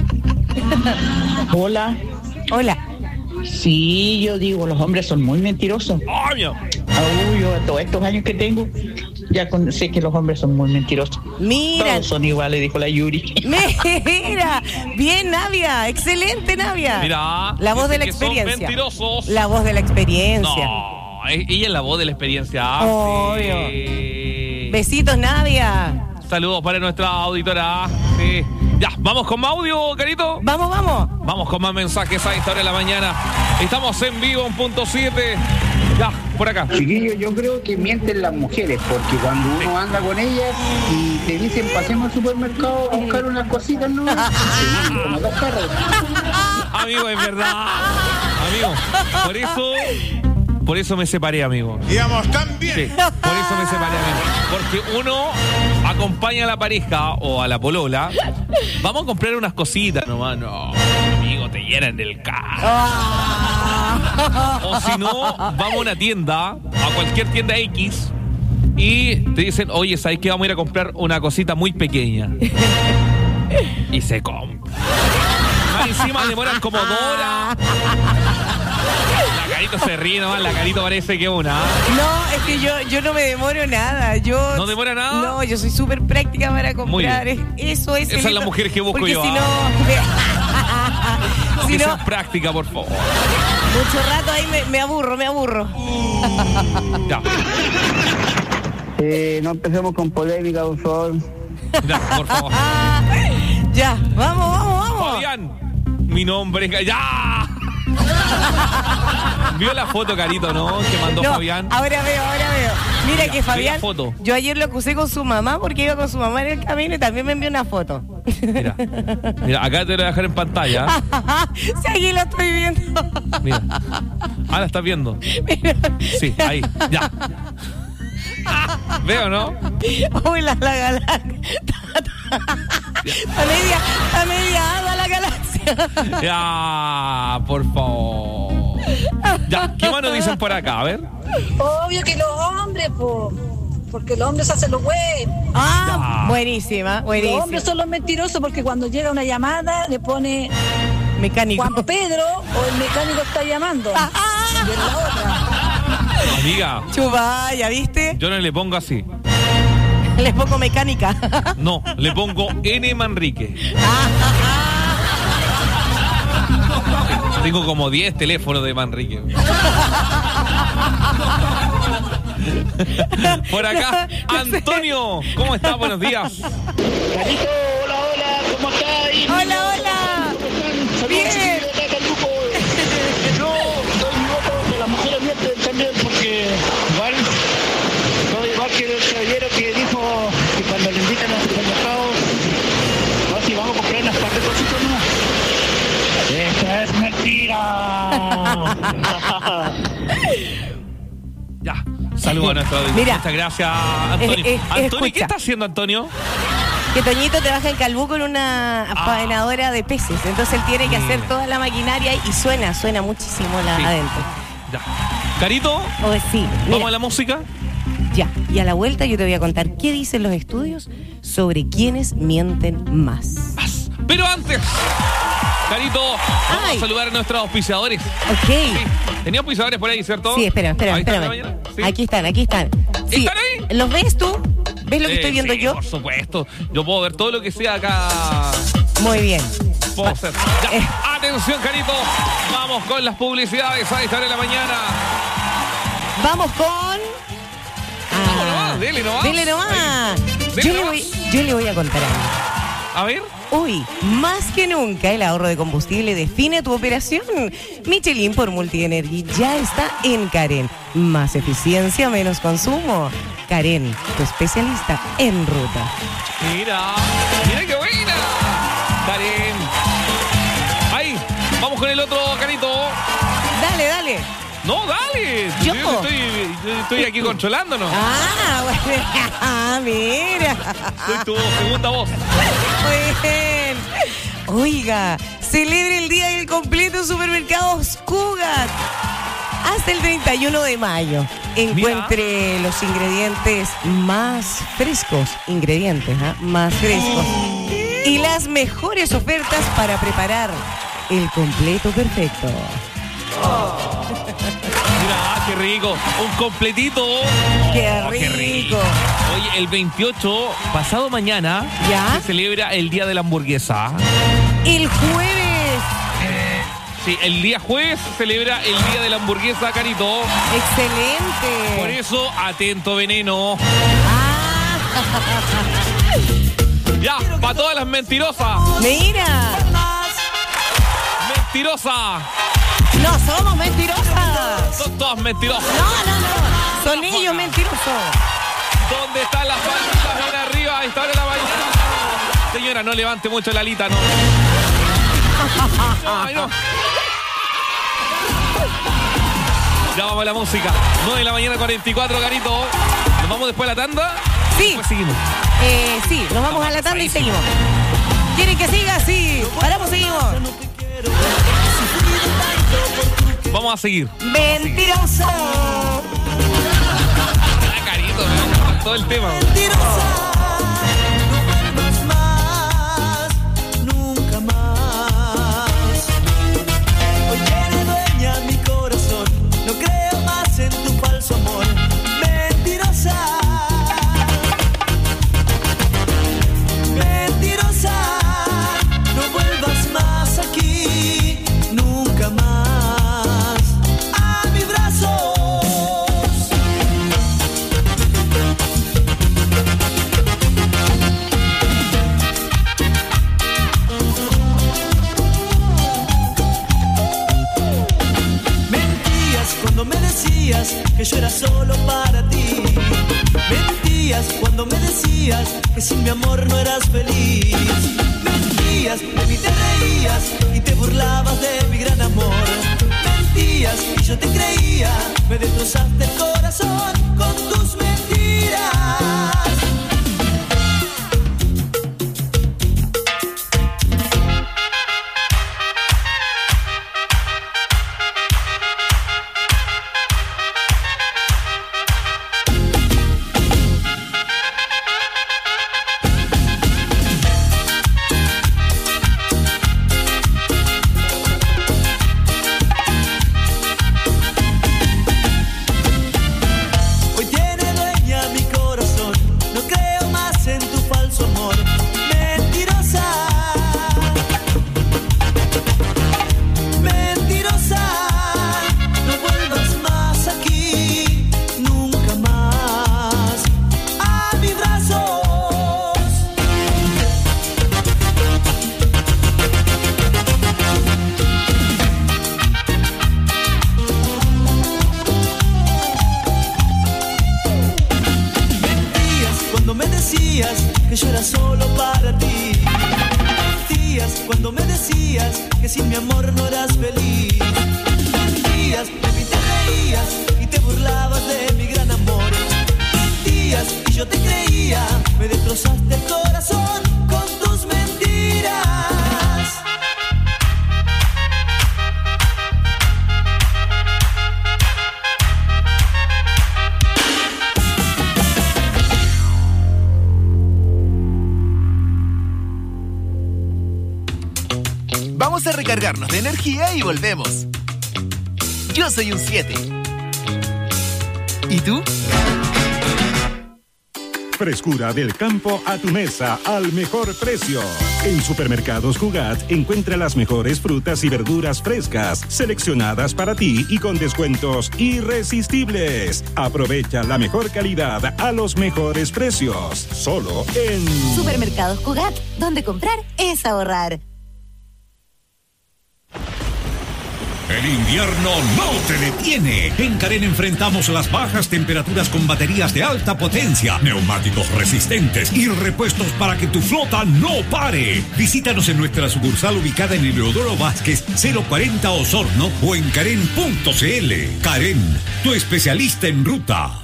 Hola. Hola. Sí, yo digo, los hombres son muy mentirosos. ¡Obvio! Aún yo, todos estos años que tengo, ya con- sé que los hombres son muy mentirosos. Mira. Todos son iguales, dijo la Yuri. Mira. Bien, Navia. Excelente, Navia. Mira. La voz de la dicen que son experiencia. mentirosos. La voz de la experiencia. No, e- ella es la voz de la experiencia. Ah, Obvio. sí. Besitos, Navia. Saludos para nuestra auditora. Sí. Ya, vamos con más audio, Carito. Vamos, vamos. Vamos con más mensajes a esta hora de la mañana. Estamos en vivo en punto siete. Ya, por acá. Chiquillo, yo creo que mienten las mujeres, porque cuando uno anda con ellas y te dicen pasemos al supermercado a buscar unas cositas, no, se vienen como dos carros. Amigo, es verdad. Amigo, por eso, por eso me separé, amigo. Íbamos tan bien. Sí, por eso me separé, amigo. Porque uno acompaña a la pareja o a la polola. Vamos a comprar unas cositas nomás. No, amigo, te llenan del carro. O si no, vamos a una tienda, a cualquier tienda X, y te dicen, oye, ¿sabes qué? Vamos a ir a comprar una cosita muy pequeña. Y se compra. Más encima demoran como dos horas. La Carito se ríe nomás, la Carito parece que una. No, es que yo, yo no me demoro nada. Yo, ¿No demora nada? No, yo soy súper práctica para Muy comprar. bien. Es- Eso es. Esa el es la hito- mujer que busco porque yo, Si ¿ah? no, si Que no, sea práctica, por favor. mucho rato ahí me, me aburro, me aburro. Ya, Eh, no empecemos con polémica, por favor. ya, por favor. Ya, vamos, vamos, vamos. Fabián, mi nombre es... ¡Ya! ¿Vio la foto, Carito, no? Que mandó No, Fabián. ahora veo, ahora veo. Mira, Mira, que ve Fabián, la foto. yo ayer lo acusé con su mamá porque iba con su mamá en el camino y también me envió una foto. Mira, mira, acá te lo voy a dejar en pantalla. Sí, aquí lo estoy viendo. Mira. Ah, la estás viendo. Sí, ahí, ya. ¿Veo, no? Uy, la, la galaxia. A media, a media hada la galaxia. Ya, por favor. Ya, ¿qué más nos dicen por acá? A ver. Obvio que los hombres, po. Porque los hombres hacen los güey. Ah, Ya. buenísima, Los buenísima. hombres son los mentirosos porque cuando llega una llamada le pone Mecánico. Juan Pedro o el mecánico está llamando. Y es la otra. Amiga, Chubaya, ¿viste? yo no le pongo así. Les pongo mecánica. No, le pongo N. Manrique. Tengo como diez teléfonos de Manrique. Por acá, Antonio. ¿Cómo estás? Buenos días. Carito, hola, hola, ¿cómo estás? Hola, hola. Bien. Yo doy mi voto que las mujeres mienten también porque igual, soy igual que el caballero que dijo que cuando le invitan al supermercado, no, si vamos a comprar unas par de cositas más. ¡Eso es mentira! Ya, saludos a nuestro audiencia. Mira. Muchas gracias, Antonio. Eh, eh, Antonio, escucha. ¿qué está haciendo Antonio? Que Toñito trabaja en Calbuco con una faenadora de peces. Entonces él tiene que hacer Mira. toda la maquinaria y suena, suena muchísimo la Sí. adentro. Ya. Carito, O sí, ¿vamos mira, a la música? ya. Y a la vuelta yo te voy a contar qué dicen los estudios sobre quiénes mienten más. Pero antes, Carito, vamos Ay. a saludar a nuestros auspiciadores. Ok. Sí. Tenía auspiciadores por ahí, ¿cierto? Sí, espera, espera, Ahí están, espérame. ¿la mañana? Sí. Aquí están, aquí están. Sí. ¿Están ahí? ¿Los ves tú? ¿Ves lo que Eh, estoy viendo sí, yo? Por supuesto. Yo puedo ver todo lo que sea acá. Muy bien. Puedo hacer. Ya. Atención, Carito. Vamos con las publicidades a esta hora de la mañana. Vamos con... Vamos nomás, dele nomás. Dele nomás. Ahí. Dele Yo, le nomás. voy, yo le voy a contar algo. A ver. Hoy, más que nunca, el ahorro de combustible define tu operación. Michelin por Multienergy ya está en Karen. Más eficiencia, menos consumo. Karen, tu especialista en ruta. Mira, mira qué buena. Karen. Ahí, vamos con el otro, Carito. Dale, dale. No, dale. ¿Yo? Yo estoy, yo estoy aquí controlándonos. Ah, bueno. Ah, mira. Soy tu segunda voz. Muy bien. Oiga, celebre el día del completo en Supermercados Cugat. Hasta el treinta y uno de mayo. Encuentre Mira. los ingredientes más frescos. Ingredientes, ¿ah? Más frescos. Y las mejores ofertas para preparar el completo perfecto. Oh. Mira, qué rico. Un completito. Qué Oh, rico. Qué rico. Oye, el veintiocho, pasado mañana, ¿Ya? se celebra el Día de la Hamburguesa. El jueves. Sí, el día jueves se celebra el Día de la Hamburguesa, Carito. Excelente. Por eso, atento, veneno. Ah. Ya, para todas las mentirosas. Mira. Mentirosa. No somos mentirosas. Son todas mentirosas. No, no, no. Son ellos mentirosos. ¿Dónde están las palmitas? Ven arriba, ahí está la mañana. Señora, no levante mucho la alita, no. Ay, no. Ya vamos a la música. nueve de la mañana, cuarenta y cuatro, Carito. ¿Nos vamos después a la tanda? Sí. Después seguimos. Eh, sí, nos vamos a la tanda y seguimos. ¿Quieren que siga? Sí. Paramos, seguimos. Vamos a seguir. Mentiroso. Ah, Carito, me todo el tema. Mentirosa. Nunca más. Hoy eres dueña mi corazón. No creo más en tu falso amor. Mentirosa. Mentirosa. No vuelvas más aquí. Nunca más. A mis brazos. Cuando me decías que yo era solo para ti. Mentías cuando me decías que sin mi amor no eras feliz. Mentías, de mí te reías y te burlabas de mi gran amor. Mentías y yo te creía, me destrozaste el corazón con tus mentiras. Que yo era solo para ti. Mentías cuando me decías que sin mi amor no eras feliz. Mentías, de mí te reías y te burlabas de mi gran amor. Mentías y yo te creía, me destrozaste el corazón con tus mentiras. Vamos a recargarnos de energía y volvemos. Yo soy un siete. ¿Y tú? Frescura del campo a tu mesa al mejor precio. En Supermercados Jugat encuentra las mejores frutas y verduras frescas, seleccionadas para ti y con descuentos irresistibles. Aprovecha la mejor calidad a los mejores precios. Solo en Supermercados Jugat, donde comprar es ahorrar. El invierno no te detiene. En Karen enfrentamos las bajas temperaturas con baterías de alta potencia, neumáticos resistentes y repuestos para que tu flota no pare. Visítanos en nuestra sucursal ubicada en Eleodoro Vázquez cero cuarenta Osorno o en karen punto c l. Karen, tu especialista en ruta.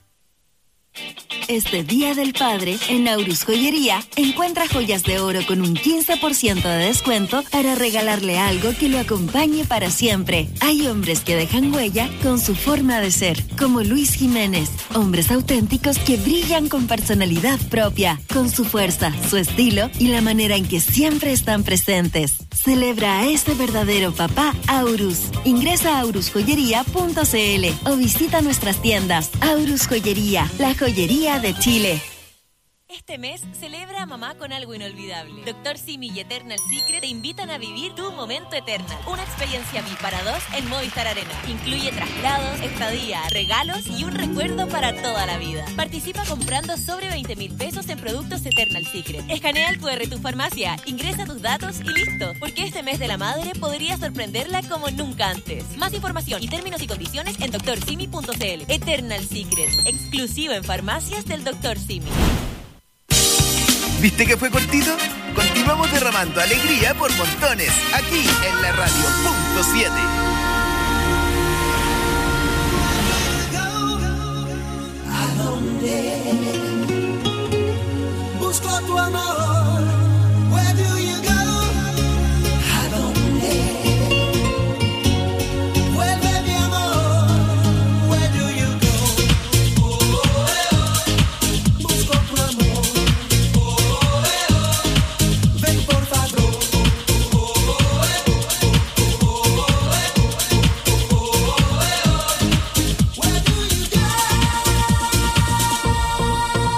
Este Día del Padre, en Aurus Joyería, encuentra joyas de oro con un quince por ciento de descuento para regalarle algo que lo acompañe para siempre. Hay hombres que dejan huella con su forma de ser, como Luis Jiménez. Hombres auténticos que brillan con personalidad propia, con su fuerza, su estilo y la manera en que siempre están presentes. Celebra a ese verdadero papá Aurus. Ingresa a aurus joyería punto c l o visita nuestras tiendas. Aurus Joyería, la joyería de Chile. Este mes celebra a mamá con algo inolvidable. Doctor Simi y Eternal Secret te invitan a vivir tu momento Eternal. Una experiencia V I P para dos en Movistar Arena. Incluye traslados, estadía, regalos y un recuerdo para toda la vida. Participa comprando sobre veinte mil pesos en productos Eternal Secret. Escanea el cu erre de tu farmacia, ingresa tus datos y listo. Porque este mes de la madre podría sorprenderla como nunca antes. Más información y términos y condiciones en doctor simi punto c l. Eternal Secret, exclusivo en farmacias del doctor Simi. ¿Viste que fue cortito? Continuamos derramando alegría por montones, aquí en la radio punto siete. ¿A dónde busco tu amor? Where do you go? ¿A dónde vuelve mi amor? Where do you go? Oh, oh, oh, busco tu amor. Ven por favor. Where do you go?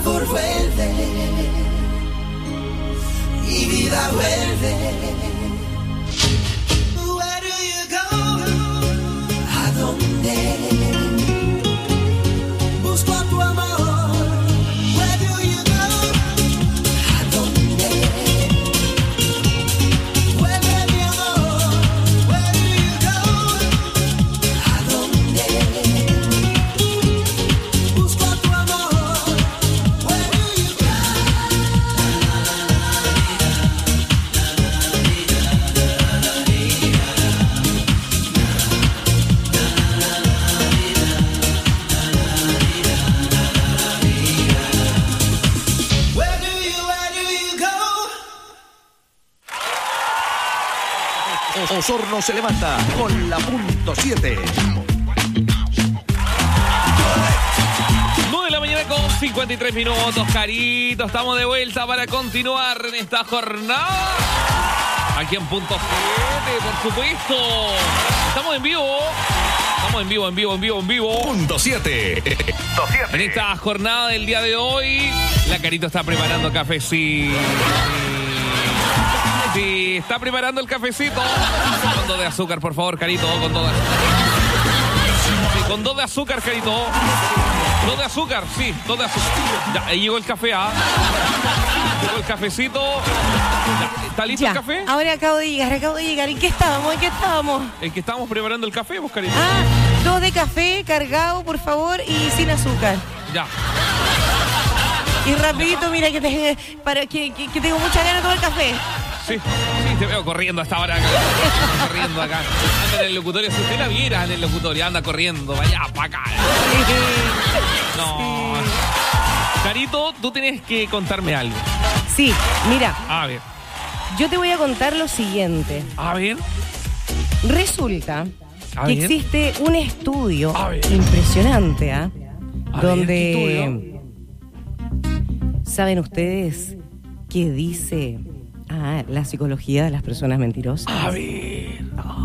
favor vuelve, mi vida vuelve. Where do you go? ¿A dónde? Busco a tu amor. Where do you go? ¿A dónde? Vuelve mi amor. Where do you go? ¿A dónde? Busco a tu amor. Where do you go? Where do you, where do you go? Osorno se levanta con la punto siete. nueve de la mañana con cincuenta y tres minutos, Carito. Estamos de vuelta para continuar en esta jornada. Aquí en punto siete, por supuesto. Estamos en vivo. Estamos en vivo, en vivo, en vivo, en vivo. Punto siete. En esta jornada del día de hoy, la Carito está preparando cafecito. Sí, está preparando el cafecito. Con dos de azúcar, por favor, Carito. Con dos de azúcar. Sí, con dos de azúcar, Carito. Dos de azúcar, sí, dos de azúcar. Ya, ahí llegó el café, ¿ah? Llegó el cafecito. Ya, ¿está listo Ya, el café? ahora acabo de llegar, acabo de llegar. ¿En qué estábamos? ¿En qué estábamos? El que estábamos preparando el café, vos, Carito. Ah, dos de café cargado, por favor, y sin azúcar. Ya. Y rapidito, mira que, te, para, que, que, que tengo mucha ganas de tomar café. Sí, sí, te veo corriendo hasta ahora acá. Corriendo acá. Anda en el locutorio. Si usted la viera en el locutorio, anda corriendo. Vaya para acá. No. Carito, tú tienes que contarme algo. Sí, mira. A ver. Yo te voy a contar lo siguiente. A ver. Resulta A que ver. existe un estudio A ver. impresionante, ¿ah? A ver, Donde... ¿qué ¿Saben ustedes qué dice ah, la psicología de las personas mentirosas? A ver.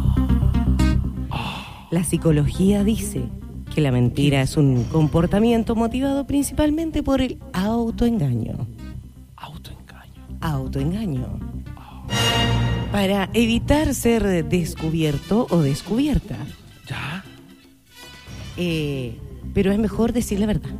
La psicología dice que la mentira es un comportamiento motivado principalmente por el autoengaño. Autoengaño. Autoengaño. Para evitar ser descubierto o descubierta. ¿Ya? Eh, pero es mejor decir la verdad.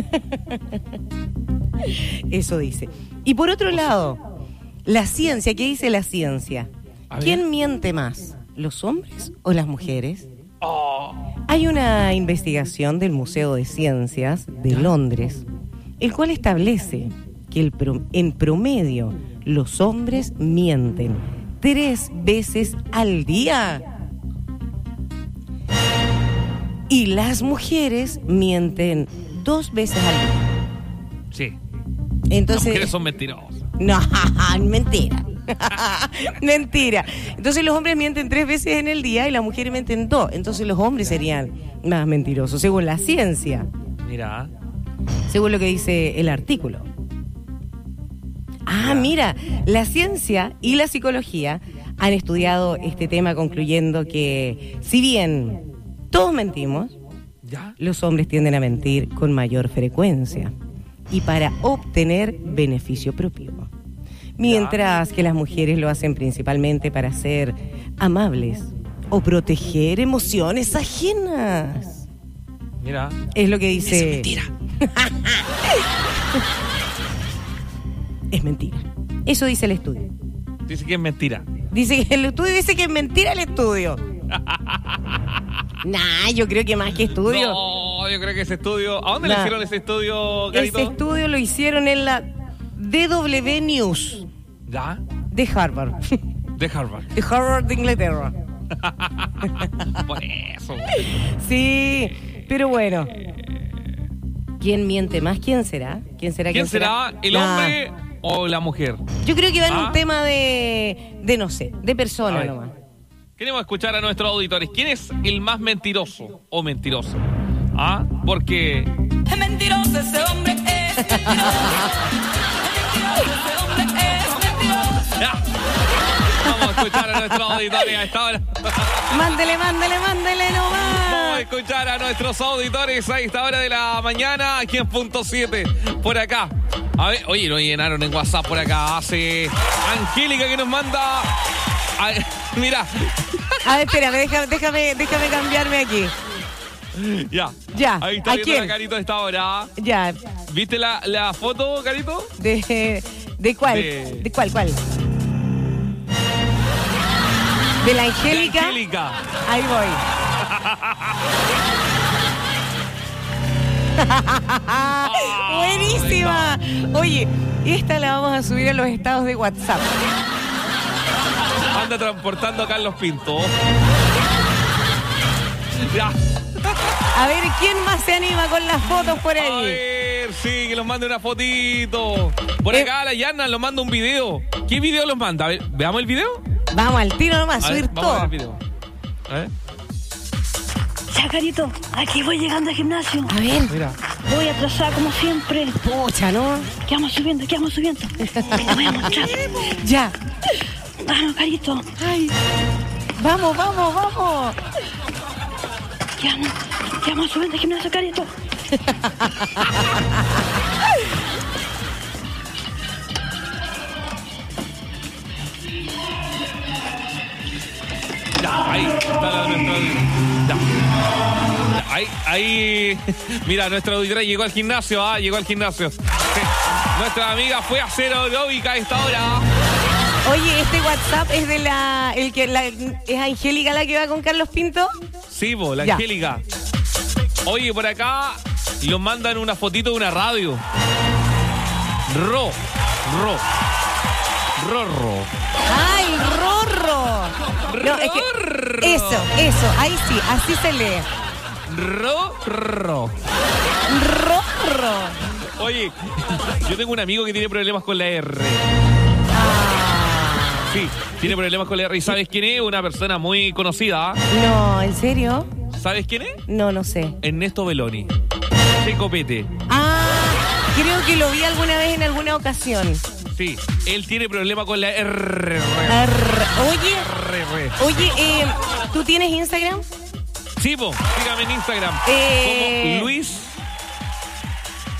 Eso dice. Y por otro lado, la ciencia, ¿qué dice la ciencia? ¿Quién miente más? ¿Los hombres o las mujeres? Oh. Hay una investigación del Museo de Ciencias de Londres, el cual establece que el pro- en promedio los hombres mienten tres veces al día y las mujeres mienten dos veces al día. Sí. Entonces, Las mujeres son mentirosas. no, mentira. Mentira. Entonces los hombres mienten tres veces en el día y las mujeres mienten dos. Entonces los hombres serían más mentirosos, según la ciencia, Mira. según lo que dice el artículo. Ah, mira, la ciencia y la psicología han estudiado este tema concluyendo que si bien todos mentimos, ¿Ya? los hombres tienden a mentir con mayor frecuencia y para obtener beneficio propio. Mientras que las mujeres lo hacen principalmente para ser amables o proteger emociones ajenas. Mira. Es lo que dice... Eso es mentira. Es mentira. Eso dice el estudio. Dice que es mentira. Dice que el estudio dice que es mentira el estudio. Nah, yo creo que más que estudio. No, yo creo que ese estudio... ¿A dónde Nah. le hicieron ese estudio, Carito? Ese estudio lo hicieron en la D W News. ¿Ya? De Harvard. De Harvard. De Harvard de Inglaterra. Por eso. Sí, pero bueno. ¿Quién miente más? ¿Quién será? ¿Quién será? ¿Quién será? ¿El Nah. hombre o la mujer? Yo creo que va en ¿Ah? un tema de, de no sé, de A persona ver. nomás. Queremos escuchar a nuestros auditores. ¿Quién es el más mentiroso o mentirosa? ¿Ah? Porque... Es mentiroso ese hombre, es mentiroso. Es mentiroso ese hombre, es mentiroso. Ya. Vamos a escuchar a nuestros auditores a esta hora. Mándele, mándele, mándele nomás. Vamos a escuchar a nuestros auditores a esta hora de la mañana aquí en Punto siete, por acá. A ver, oye, nos llenaron en WhatsApp por acá. Hace Angélica que nos manda... A, mira. A ver, espérame, déjame, déjame, déjame cambiarme aquí. Ya. Ya. Ahí está ¿A viendo quién? la Carito a esta hora. Ya. ¿Viste la, la foto, Carito? ¿De, de cuál? De- ¿De cuál, cuál? ¿De la Angélica? De Angélica. Ahí voy. Buenísima. Oye, esta la vamos a subir a los estados de WhatsApp. Anda transportando a Carlos Pinto. Ya. A ver, ¿quién más se anima con las fotos por A ahí? ver, sí, que nos mande una fotito. Por Eh. acá la Yana nos manda un video. ¿Qué video los manda? A ver, ¿veamos el video? Vamos al tiro nomás, A ver, subir vamos a ver todo. el video. A ver. Ya, Carito, aquí voy llegando al gimnasio. A ver. Mira. Voy atrasada como siempre. Pucha, ¿no? ¿Qué vamos subiendo? ¿Qué vamos subiendo? Te voy a mostrar. Ya. Vamos, Carito. Ay. Vamos, vamos, vamos. ¿Qué vamos, qué vamos subiendo al gimnasio, Carito? Ya, ahí está la nuestra. Ya. Ya, Ahí, ahí. Mira, nuestra auditora llegó al gimnasio, ah, llegó al gimnasio. Sí. Nuestra amiga fue a hacer aeróbica a esta hora. Oye, este WhatsApp es de la... El que la, ¿Es Angélica la que va con Carlos Pinto? Sí, bo, la Ya. Angélica. Oye, por acá nos mandan una fotito de una radio. Ro, ro, rorro. ¡Ay, Rorro! No, es que... Eso, eso, ahí sí, así se lee. Rorro. Rorro. Oye, yo tengo un amigo que tiene problemas con la R. Sí, tiene problemas con la R. ¿Y sabes quién es? Una persona muy conocida. No, ¿en serio? ¿Sabes quién es? No, no sé. Ernesto Belloni. Checo Pete. Ah, creo que lo vi alguna vez en alguna ocasión. Sí, él tiene problemas con la R. R. Oye, R. oye, eh, ¿tú tienes Instagram? Sí, po, sígame en Instagram. Eh. Como Luis